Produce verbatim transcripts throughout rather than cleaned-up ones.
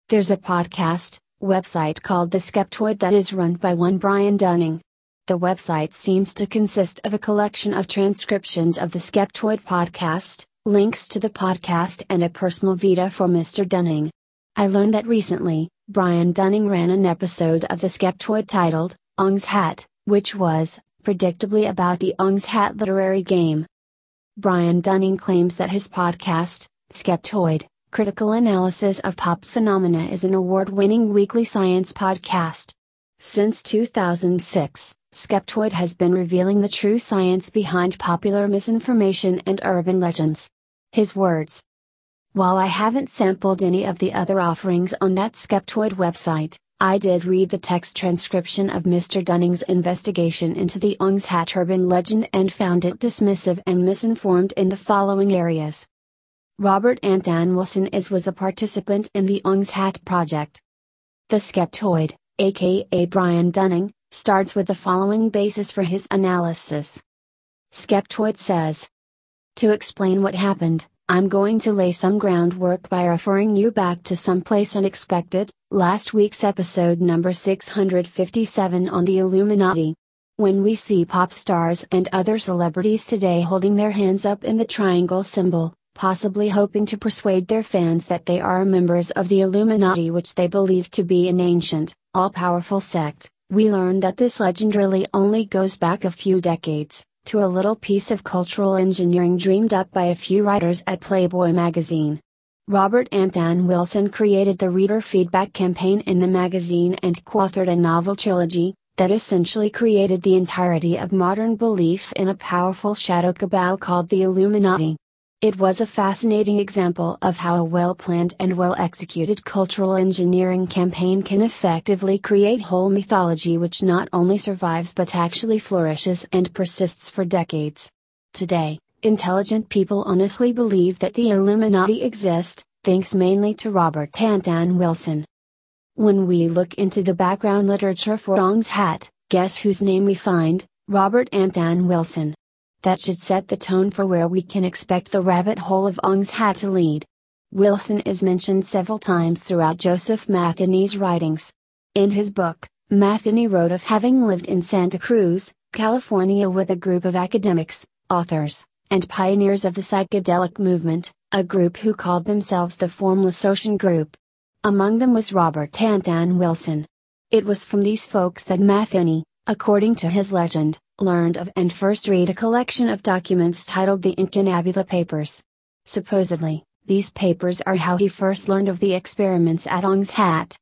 There's a podcast, website called The Skeptoid that is run by one Brian Dunning. The website seems to consist of a collection of transcriptions of the Skeptoid podcast, links to the podcast and a personal vita for Mister Dunning. I learned that recently, Brian Dunning ran an episode of The Skeptoid titled, Ong's Hat, which was, predictably about the Ong's Hat literary game. Brian Dunning claims that his podcast, Skeptoid, Critical Analysis of Pop Phenomena is an award-winning weekly science podcast. Since two thousand six, Skeptoid has been revealing the true science behind popular misinformation and urban legends. His words. While I haven't sampled any of the other offerings on that Skeptoid website, I did read the text transcription of Mister Dunning's investigation into the Ong's Hat urban legend and found it dismissive and misinformed in the following areas. Robert Anton Wilson is was a participant in the Ong's Hat project. The Skeptoid, aka Brian Dunning, starts with the following basis for his analysis. Skeptoid says, to explain what happened, I'm going to lay some groundwork by referring you back to someplace unexpected, last week's episode number six hundred fifty-seven on the Illuminati. When we see pop stars and other celebrities today holding their hands up in the triangle symbol, possibly hoping to persuade their fans that they are members of the Illuminati, which they believe to be an ancient, all-powerful sect, we learn that this legend really only goes back a few decades, to a little piece of cultural engineering dreamed up by a few writers at Playboy magazine. Robert Anton Wilson created the reader feedback campaign in the magazine and co-authored a novel trilogy, that essentially created the entirety of modern belief in a powerful shadow cabal called the Illuminati. It was a fascinating example of how a well-planned and well-executed cultural engineering campaign can effectively create whole mythology which not only survives but actually flourishes and persists for decades. Today, intelligent people honestly believe that the Illuminati exist, thanks mainly to Robert Anton Wilson. When we look into the background literature for Ong's Hat, guess whose name we find? Robert Anton Wilson. That should set the tone for where we can expect the rabbit hole of Ong's Hat to lead. Wilson is mentioned several times throughout Joseph Matheny's writings. In his book, Matheny wrote of having lived in Santa Cruz, California with a group of academics, authors, and pioneers of the psychedelic movement, a group who called themselves the Formless Ocean Group. Among them was Robert Anton Wilson. It was from these folks that Matheny, according to his legend, learned of and first read a collection of documents titled the Incunabula Papers. Supposedly, these papers are how he first learned of the experiments at Ong's Hat.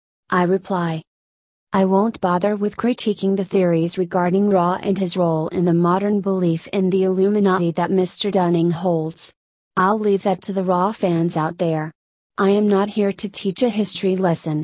I reply. I won't bother with critiquing the theories regarding Ra and his role in the modern belief in the Illuminati that Mister Dunning holds. I'll leave that to the Ra fans out there. I am not here to teach a history lesson.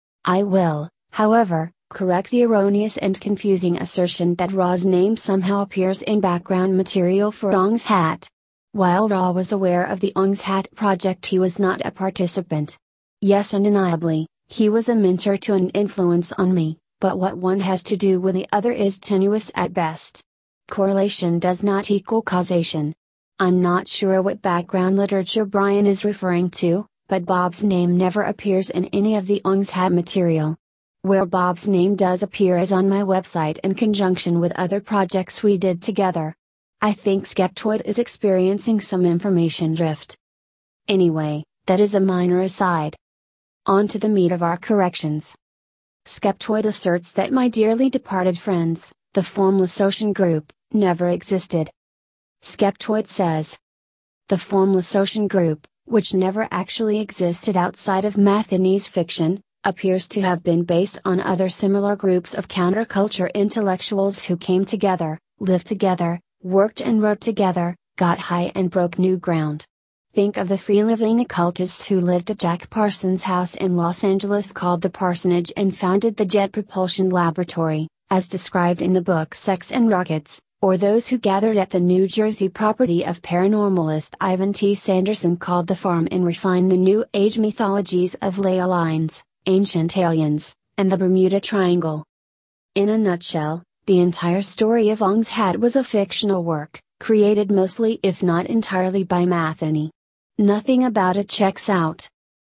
I will, however, correct the erroneous and confusing assertion that Ra's name somehow appears in background material for Ong's Hat. While Ra was aware of the Ong's Hat project, he was not a participant. Yes, undeniably, he was a mentor to an influence on me, but what one has to do with the other is tenuous at best. Correlation does not equal causation. I'm not sure what background literature Brian is referring to, but Bob's name never appears in any of the Ong's Hat material. Where Bob's name does appear is on my website in conjunction with other projects we did together. I think Skeptoid is experiencing some information drift. Anyway, that is a minor aside. On to the meat of our corrections. Skeptoid asserts that my dearly departed friends, the Formless Ocean Group, never existed. Skeptoid says, the Formless Ocean Group, which never actually existed outside of Matheny's fiction, appears to have been based on other similar groups of counterculture intellectuals who came together, lived together, worked and wrote together, got high and broke new ground. Think of the free-living occultists who lived at Jack Parsons' house in Los Angeles called the Parsonage and founded the Jet Propulsion Laboratory, as described in the book Sex and Rockets, or those who gathered at the New Jersey property of paranormalist Ivan T. Sanderson called the Farm and refined the New Age mythologies of ley lines, ancient aliens, and the Bermuda Triangle. In a nutshell, the entire story of Ong's Hat was a fictional work, created mostly if not entirely by Matheny. Nothing about it checks out.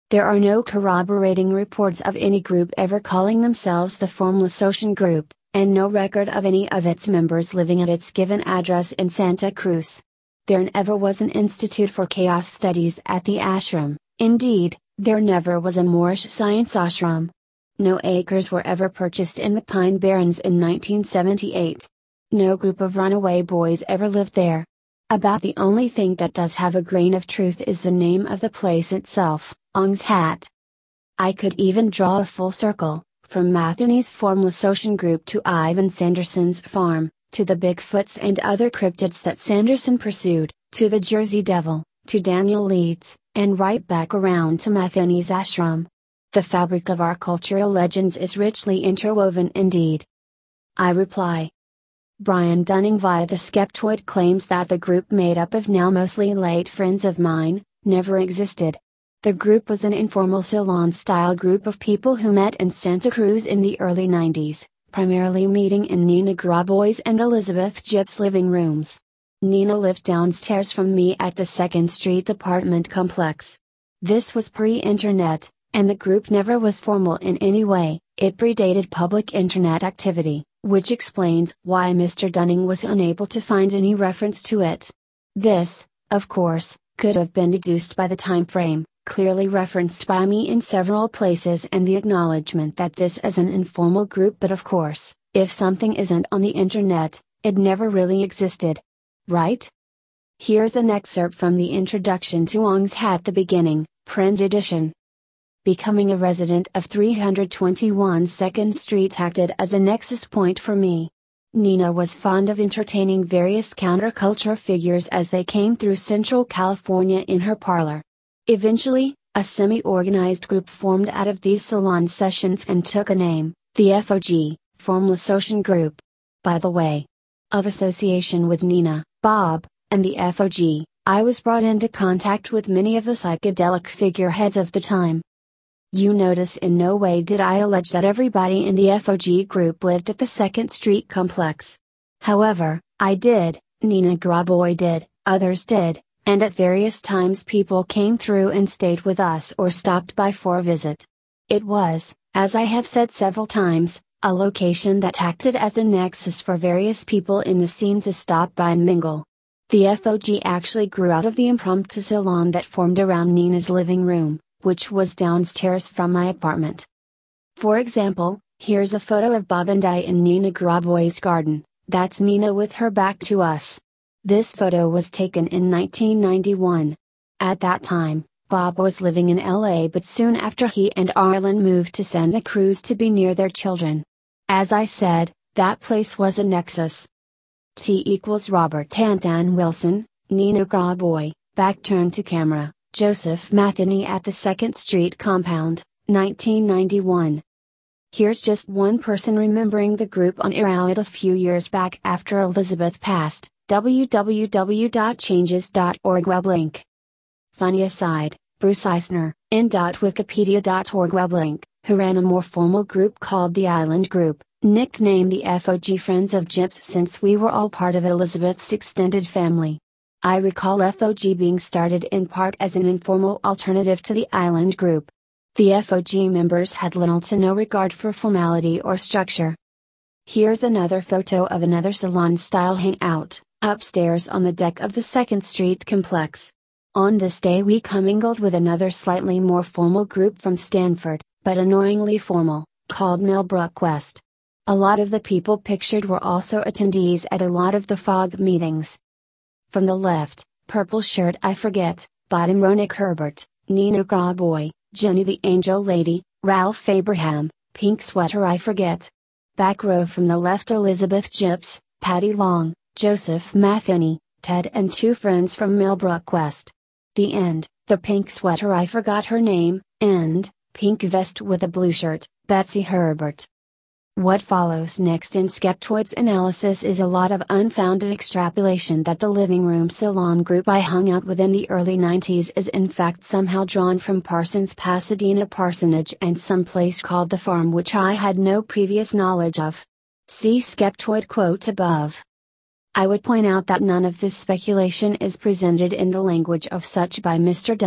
There are no corroborating reports of any group ever calling themselves the Formless Ocean Group, and no record of any of its members living at its given address in Santa Cruz. There never was an Institute for Chaos Studies at the ashram. Indeed, there never was a Moorish science ashram. No acres were ever purchased in the Pine Barrens in nineteen seventy-eight. No group of runaway boys ever lived there. About the only thing that does have a grain of truth is the name of the place itself, Ong's Hat. I could even draw a full circle, from Mathany's Formless Ocean Group to Ivan Sanderson's farm, to the Bigfoots and other cryptids that Sanderson pursued, to the Jersey Devil, to Daniel Leeds, and right back around to Mathany's ashram. The fabric of our cultural legends is richly interwoven indeed. I reply. Brian Dunning via the Skeptoid claims that the group made up of now mostly late friends of mine, never existed. The group was an informal Ceylon-style group of people who met in Santa Cruz in the early nineties, primarily meeting in Nina Graboy's and Elizabeth Jipp's living rooms. Nina lived downstairs from me at the Second Street apartment complex. This was pre-internet, and the group never was formal in any way. It predated public internet activity, which explains why Mister Dunning was unable to find any reference to it. This, of course, could have been deduced by the time frame, clearly referenced by me in several places, and the acknowledgement that this is an informal group. But of course, if something isn't on the internet, it never really existed. Right? Here's an excerpt from the introduction to Ong's Hat, the beginning, print edition. Becoming a resident of three twenty-one Second Street acted as a nexus point for me. Nina was fond of entertaining various counterculture figures as they came through Central California in her parlor. Eventually, a semi-organized group formed out of these salon sessions and took a name, the F O G, Formless Ocean Group. By the way, of association with Nina, Bob, and the F O G, I was brought into contact with many of the psychedelic figureheads of the time. You notice in no way did I allege that everybody in the F O G group lived at the Second Street complex. However, I did, Nina Graboy did, others did, and at various times people came through and stayed with us or stopped by for a visit. It was, as I have said several times, a location that acted as a nexus for various people in the scene to stop by and mingle. The F O G actually grew out of the impromptu salon that formed around Nina's living room, which was downstairs from my apartment. For example, here's a photo of Bob and I in Nina Graboy's garden. That's Nina with her back to us. This photo was taken in nineteen ninety-one. At that time, Bob was living in L A, but soon after he and Arlen moved to Santa Cruz to be near their children. As I said, that place was a nexus. T equals Robert Tantan Wilson, Nina Graboy, back turned to camera. Joseph Matheny at the Second Street compound, nineteen ninety-one. Here's just one person remembering the group on air out a few years back after Elizabeth passed, w w w dot changes dot org weblink. Funny aside, Bruce Eisner, in wikipedia dot org weblink, who ran a more formal group called the Island Group, nicknamed the F O G Friends of Jips since we were all part of Elizabeth's extended family. I recall F O G being started in part as an informal alternative to the Island Group. The F O G members had little to no regard for formality or structure. Here's another photo of another salon-style hangout, upstairs on the deck of the Second Street complex. On this day we commingled with another slightly more formal group from Stanford, but annoyingly formal, called Millbrook West. A lot of the people pictured were also attendees at a lot of the F O G meetings. From the left, purple shirt I forget, bottom row Nick Herbert, Nina Graboy, Jenny the Angel Lady, Ralph Abraham, pink sweater I forget. Back row from the left Elizabeth Jips, Patty Long, Joseph Matheny, Ted and two friends from Millbrook West. The end, the pink sweater I forgot her name, and, pink vest with a blue shirt, Betsy Herbert. What follows next in Skeptoid's analysis is a lot of unfounded extrapolation that the living room salon group I hung out with in the early nineties is in fact somehow drawn from Parsons Pasadena parsonage and some place called the Farm, which I had no previous knowledge of. See Skeptoid quote above. I would point out that none of this speculation is presented in the language of such by Mister Dunning,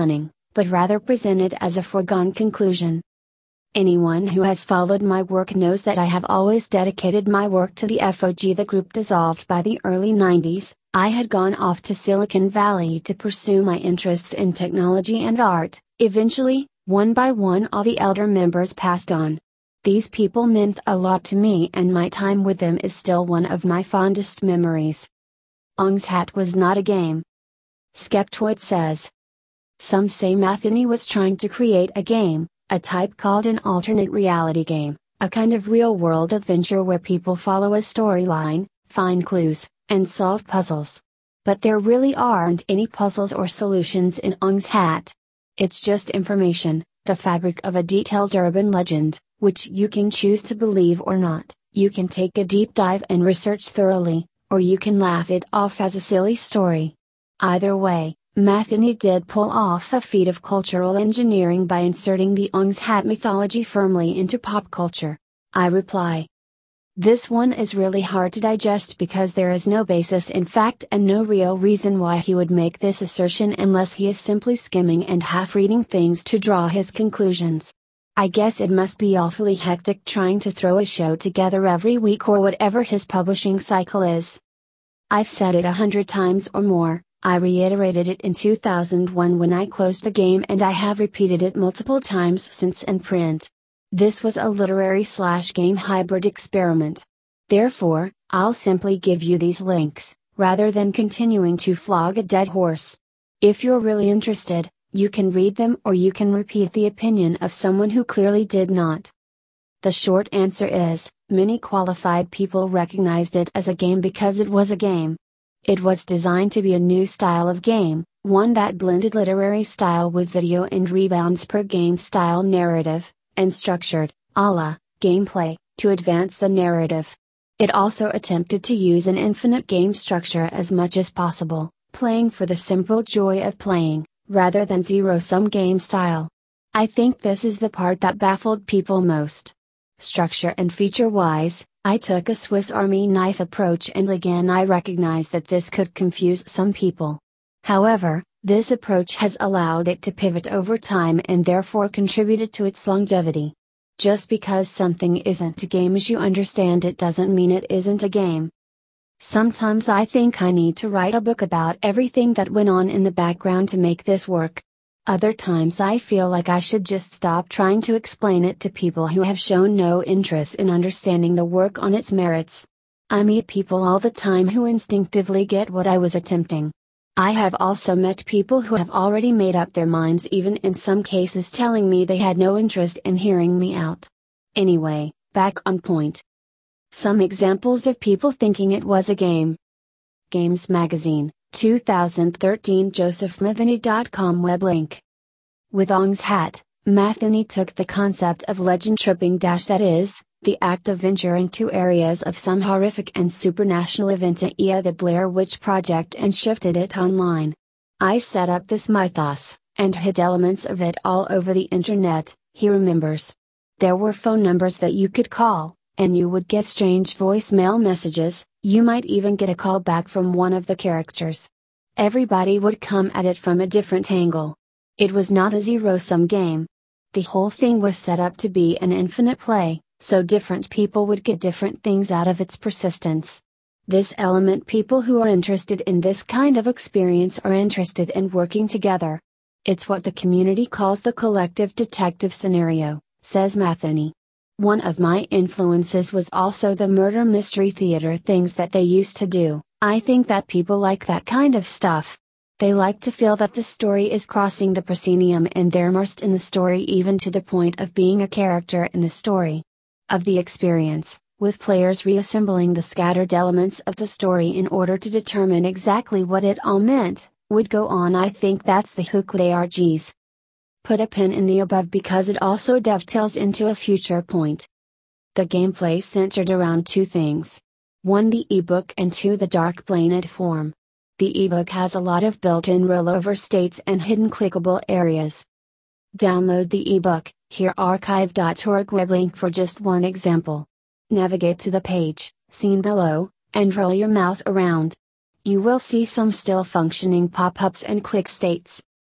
but rather presented as a foregone conclusion. Anyone who has followed my work knows that I have always dedicated my work to the F O G. The group dissolved by the early nineties, I had gone off to Silicon Valley to pursue my interests in technology and art. Eventually, one by one all the elder members passed on. These people meant a lot to me and my time with them is still one of my fondest memories. Ong's Hat was not a game. Skeptoid says. Some say Matheny was trying to create a game, a type called an alternate reality game, a kind of real-world adventure where people follow a storyline, find clues, and solve puzzles. But there really aren't any puzzles or solutions in Ong's Hat. It's just information, the fabric of a detailed urban legend, which you can choose to believe or not. You can take a deep dive and research thoroughly, or you can laugh it off as a silly story. Either way, Matheny did pull off a feat of cultural engineering by inserting the Ong's Hat mythology firmly into pop culture. I reply. This one is really hard to digest because there is no basis in fact and no real reason why he would make this assertion unless he is simply skimming and half-reading things to draw his conclusions. I guess it must be awfully hectic trying to throw a show together every week or whatever his publishing cycle is. I've said it a hundred times or more. I reiterated it in two thousand one when I closed the game and I have repeated it multiple times since in print. This was a literary slash game hybrid experiment. Therefore, I'll simply give you these links, rather than continuing to flog a dead horse. If you're really interested, you can read them or you can repeat the opinion of someone who clearly did not. The short answer is, many qualified people recognized it as a game because it was a game. It was designed to be a new style of game, one that blended literary style with video and rebounds per game style narrative, and structured, a la, gameplay, to advance the narrative. It also attempted to use an infinite game structure as much as possible, playing for the simple joy of playing, rather than zero-sum game style. I think this is the part that baffled people most. Structure and feature-wise, I took a Swiss Army knife approach and again I recognize that this could confuse some people. However, this approach has allowed it to pivot over time and therefore contributed to its longevity. Just because something isn't a game as you understand it doesn't mean it isn't a game. Sometimes I think I need to write a book about everything that went on in the background to make this work. Other times I feel like I should just stop trying to explain it to people who have shown no interest in understanding the work on its merits. I meet people all the time who instinctively get what I was attempting. I have also met people who have already made up their minds, even in some cases telling me they had no interest in hearing me out. Anyway, back on point. Some examples of people thinking it was a game. Games Magazine, two thousand thirteen Joseph Matheny dot com web link. With Ong's Hat, Matheny took the concept of legend tripping dash that is, the act of venturing to areas of some horrific and supernatural event that is the Blair Witch Project and shifted it online. I set up this mythos, and hid elements of it all over the internet, he remembers. There were phone numbers that you could call, and you would get strange voicemail messages, you might even get a call back from one of the characters. Everybody would come at it from a different angle. It was not a zero-sum game. The whole thing was set up to be an infinite play, so different people would get different things out of its persistence. This element people who are interested in this kind of experience are interested in working together. It's what the community calls the collective detective scenario, says Matheny. One of my influences was also the murder mystery theater things that they used to do. I think that people like that kind of stuff. They like to feel that the story is crossing the proscenium and they're immersed in the story even to the point of being a character in the story. Of the experience, with players reassembling the scattered elements of the story in order to determine exactly what it all meant, would go on. I think that's the hook with A R Gs. Put a pin in the above because it also dovetails into a future point. The gameplay centered around two things. One, the ebook, and two, the Dark Planet form. The ebook has a lot of built-in rollover states and hidden clickable areas. Download the ebook, here archive dot org web link for just one example. Navigate to the page, seen below, and roll your mouse around. You will see some still functioning pop-ups and click states.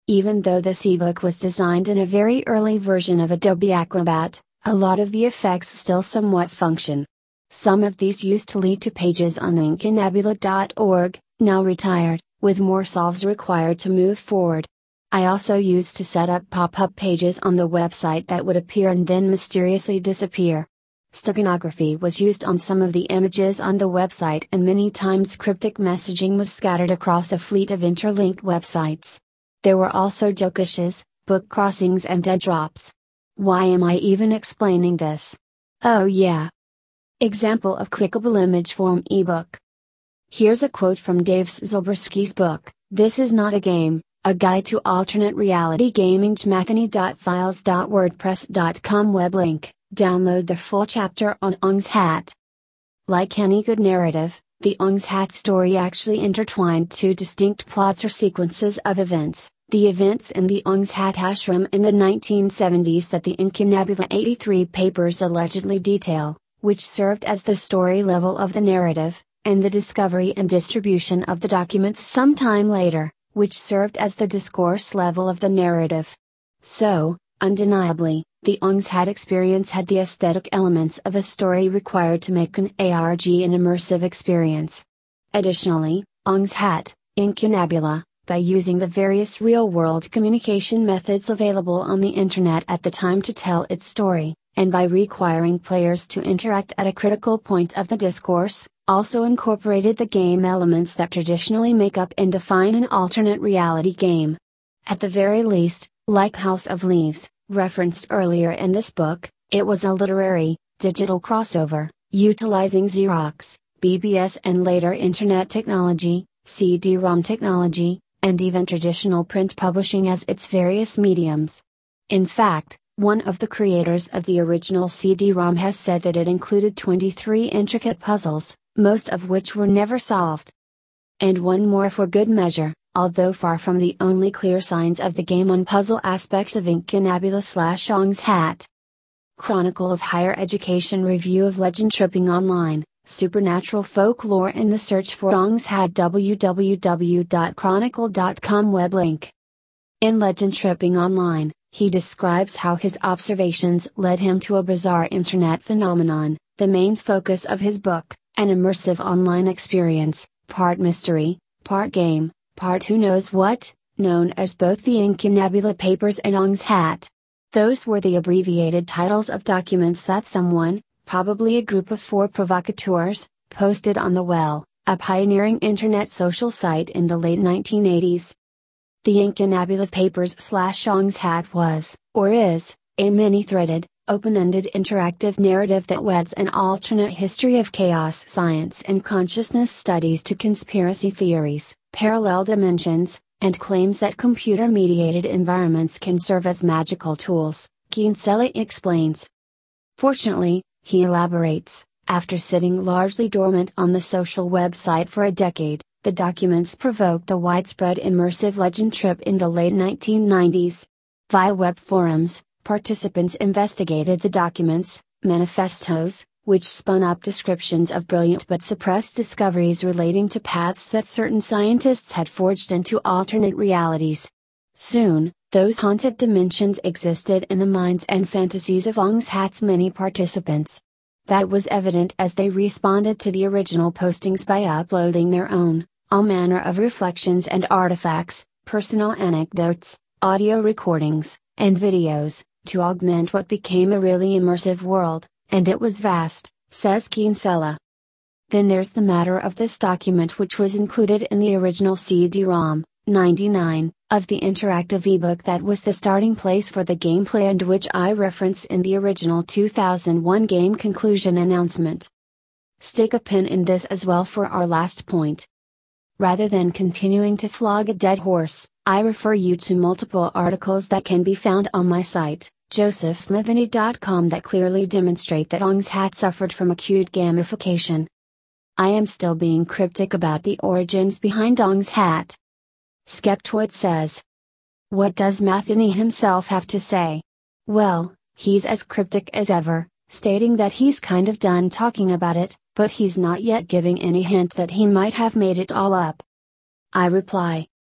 Even though this ebook was designed in a very early version of Adobe Acrobat, a lot of the effects still somewhat function. Some of these used to lead to pages on Incunabula dot org, now retired, with more solves required to move forward. I also used to set up pop-up pages on the website that would appear and then mysteriously disappear. Steganography was used on some of the images on the website, and many times cryptic messaging was scattered across a fleet of interlinked websites. There were also jokeishes, book crossings and dead drops. Why am I even explaining this? Oh yeah. Example of clickable image form ebook. Here's a quote from Dave Zilberski's book, This Is Not a Game, A Guide to Alternate Reality Gaming. Matheny dot files dot wordpress dot com web link. Download the full chapter on Ong's Hat. Like any good narrative, the Ong's Hat story actually intertwined two distinct plots or sequences of events. The events in the Ong's Hat ashram in the nineteen seventies that the Incunabula eighty-three papers allegedly detail, which served as the story level of the narrative, and the discovery and distribution of the documents sometime later, which served as the discourse level of the narrative. So, undeniably, the Ong's Hat experience had the aesthetic elements of a story required to make an ARG an immersive experience. Additionally, Ong's Hat, Incunabula, by using the various real-world communication methods available on the internet at the time to tell its story, and by requiring players to interact at a critical point of the discourse, also incorporated the game elements that traditionally make up and define an alternate reality game. At the very least, like House of Leaves, referenced earlier in this book, it was a literary, digital crossover, utilizing Xerox, B B S and later Internet technology, C D ROM technology, and even traditional print publishing as its various mediums. In fact, one of the creators of the original C D ROM has said that it included twenty-three intricate puzzles, most of which were never solved. And one more for good measure, although far from the only clear signs of the game on puzzle aspects of Incunabula slash Ong's Hat. Chronicle of Higher Education Review of Legend Tripping Online, Supernatural Folklore in the Search for Ong's Hat. w w w dot chronicle dot com web link. In Legend Tripping Online, he describes how his observations led him to a bizarre internet phenomenon, the main focus of his book, an immersive online experience, part mystery, part game, part who knows what, known as both the Incunabula papers and Ong's Hat. Those were the abbreviated titles of documents that someone, probably a group of four provocateurs, posted on the Well, a pioneering internet social site in the late nineteen eighties. The Incunabula papers slash Ong's Hat was, or is, a many-threaded, open-ended interactive narrative that weds an alternate history of chaos science and consciousness studies to conspiracy theories, parallel dimensions, and claims that computer-mediated environments can serve as magical tools, Kinsella explains. Fortunately, he elaborates, after sitting largely dormant on the social website for a decade, the documents provoked a widespread immersive legend trip in the late nineteen nineties. Via web forums, participants investigated the documents, manifestos, which spun up descriptions of brilliant but suppressed discoveries relating to paths that certain scientists had forged into alternate realities. Soon, those haunted dimensions existed in the minds and fantasies of Ong's Hat's many participants. That was evident as they responded to the original postings by uploading their own, all manner of reflections and artifacts, personal anecdotes, audio recordings, and videos, to augment what became a really immersive world, and it was vast, says Kinsella. Then there's the matter of this document, which was included in the original C D ROM, ninety-nine, of the interactive ebook that was the starting place for the gameplay and which I reference in the original two thousand one game conclusion announcement. Stick a pin in this as well for our last point. Rather than continuing to flog a dead horse, I refer you to multiple articles that can be found on my site, joseph matheny dot com, that clearly demonstrate that Ong's Hat suffered from acute gamification. I am still being cryptic about the origins behind Ong's Hat. Skeptoid says. What does Matheny himself have to say? Well, he's as cryptic as ever, stating that he's kind of done talking about it, but he's not yet giving any hint that he might have made it all up. I reply.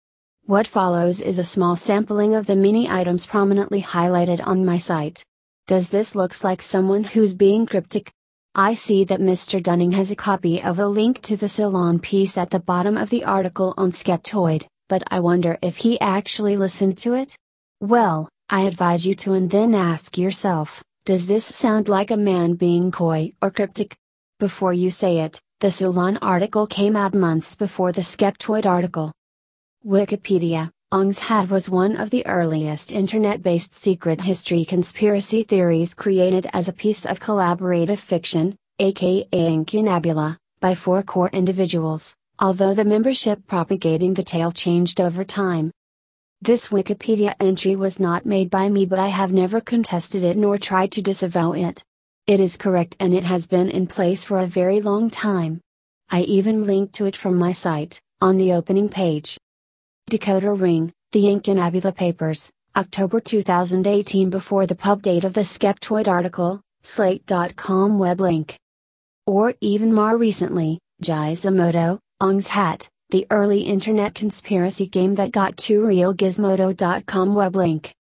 What follows is a small sampling of the many items prominently highlighted on my site. Does this looks like someone who's being cryptic? I see that Mister Dunning has a copy of a link to the Salon piece at the bottom of the article on Skeptoid, but I wonder if he actually listened to it? Well, I advise you to and then ask yourself, does this sound like a man being coy or cryptic? Before you say it, the Salon article came out months before the Skeptoid article. Wikipedia. Ong's Hat was one of the earliest internet-based secret history conspiracy theories created as a piece of collaborative fiction, aka incunabula, by four core individuals, although the membership propagating the tale changed over time. This Wikipedia entry was not made by me, but I have never contested it nor tried to disavow it. It is correct and it has been in place for a very long time. I even linked to it from my site, on the opening page. Decoder Ring, The Incunabula Papers, October two thousand eighteen. Before the pub date of the Skeptoid article, Slate dot com web link. Or even more recently, Gizmodo, Ong's Hat, the early internet conspiracy game that got too real, Gizmodo dot com web link.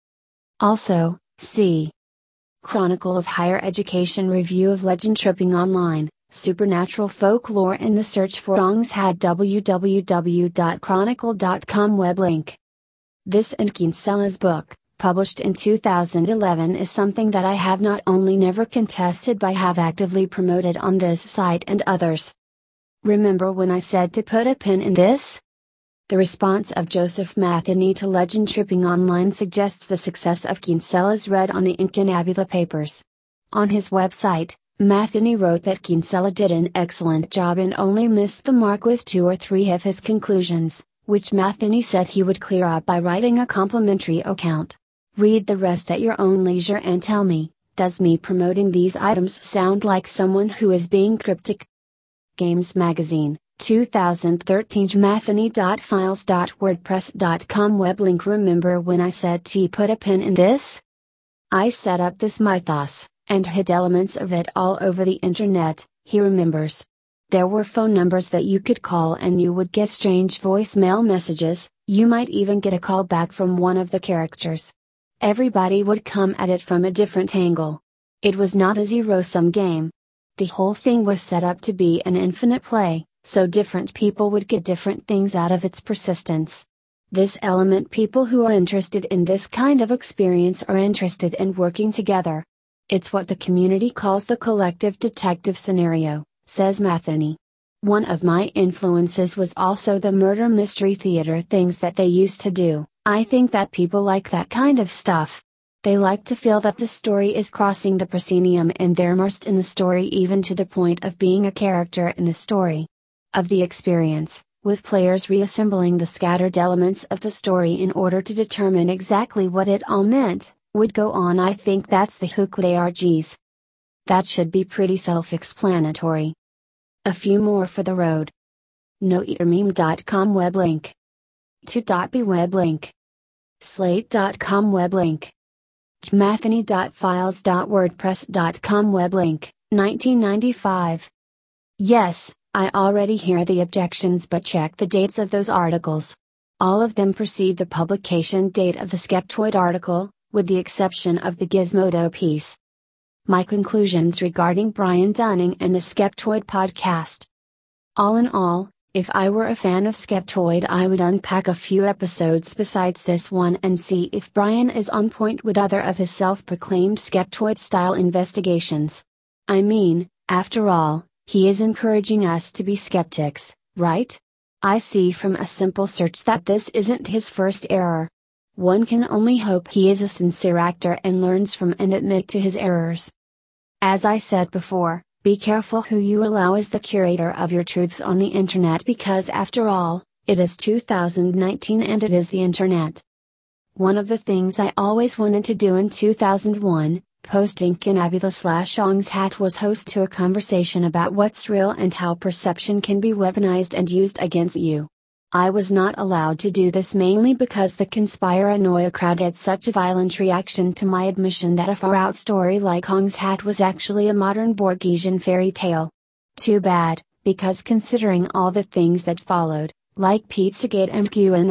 Also, see Chronicle of Higher Education review of Legend Tripping Online, Supernatural Folklore in the Search for Ong's Hat, w w w dot chronicle dot com web link. This and Kinsella's book, published in two thousand eleven, is something that I have not only never contested but have actively promoted on this site and others. Remember when I said to put a pin in this? The response of Joseph Matheny to Legend Tripping Online suggests the success of Kinsella's read on the Incunabula Papers. On his website, Matheny wrote that Kinsella did an excellent job and only missed the mark with two or three of his conclusions, which Matheny said he would clear up by writing a complimentary account. Read the rest at your own leisure and tell me, does me promoting these items sound like someone who is being cryptic? Games Magazine, two thousand thirteen. Matheny dot files dot wordpress dot com web link. Remember when I said to put a pin in this? I set up this mythos, and hid elements of it all over the internet, he remembers. There were phone numbers that you could call and you would get strange voicemail messages, you might even get a call back from one of the characters. Everybody would come at it from a different angle. It was not a zero-sum game. The whole thing was set up to be an infinite play, so different people would get different things out of its persistence. This element, people who are interested in this kind of experience are interested in working together. It's what the community calls the collective detective scenario, says Matheny. One of my influences was also the murder mystery theater things that they used to do. I think that people like that kind of stuff. They like to feel that the story is crossing the proscenium and they're immersed in the story, even to the point of being a character in the story. Of the experience, with players reassembling the scattered elements of the story in order to determine exactly what it all meant, would go on. I think that's the hook with A R Gs. That should be pretty self-explanatory. A few more for the road. no eater meme dot com web link. two dot b web link. Slate dot com web link. Matheny dot files dot wordpress dot com web link, nineteen ninety-five. Yes, I already hear the objections, but check the dates of those articles. All of them precede the publication date of the Skeptoid article, with the exception of the Gizmodo piece. My conclusions regarding Brian Dunning and the Skeptoid podcast. All in all, if I were a fan of Skeptoid, I would unpack a few episodes besides this one and see if Brian is on point with other of his self-proclaimed Skeptoid-style investigations. I mean, after all, he is encouraging us to be skeptics, right? I see from a simple search that this isn't his first error. One can only hope he is a sincere actor and learns from and admit to his errors. As I said before, be careful who you allow as the curator of your truths on the internet, because after all, it is two thousand nineteen and it is the internet. One of the things I always wanted to do in two thousand one, post Incunabula slash Ong's Hat, was host to a conversation about what's real and how perception can be weaponized and used against you. I was not allowed to do this mainly because the conspiranoia crowd had such a violent reaction to my admission that a far-out story like Ong's Hat was actually a modern Borgesian fairy tale. Too bad, because considering all the things that followed, like Pizzagate and QAnon,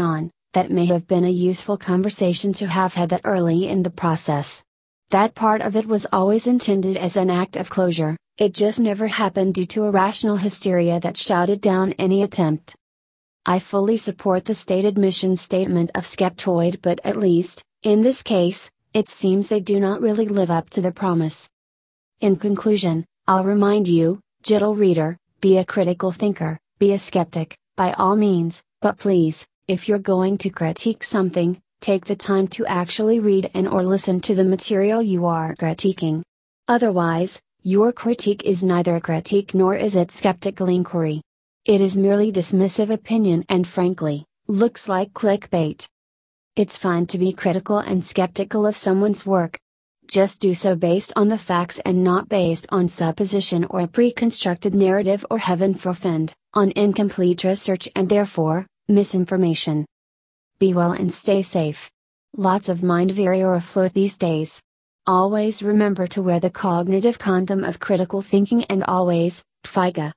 that may have been a useful conversation to have had that early in the process. That part of it was always intended as an act of closure, it just never happened due to irrational hysteria that shouted down any attempt. I fully support the stated mission statement of Skeptoid, but at least, in this case, it seems they do not really live up to their promise. In conclusion, I'll remind you, gentle reader, be a critical thinker, be a skeptic, by all means, but please, if you're going to critique something, take the time to actually read and or listen to the material you are critiquing. Otherwise, your critique is neither a critique nor is it skeptical inquiry. It is merely dismissive opinion and frankly, looks like clickbait. It's fine to be critical and skeptical of someone's work. Just do so based on the facts and not based on supposition or a pre-constructed narrative or, heaven forfend, on incomplete research and therefore, misinformation. Be well and stay safe. Lots of mind vary or afloat these days. Always remember to wear the cognitive condom of critical thinking and always, Twiga.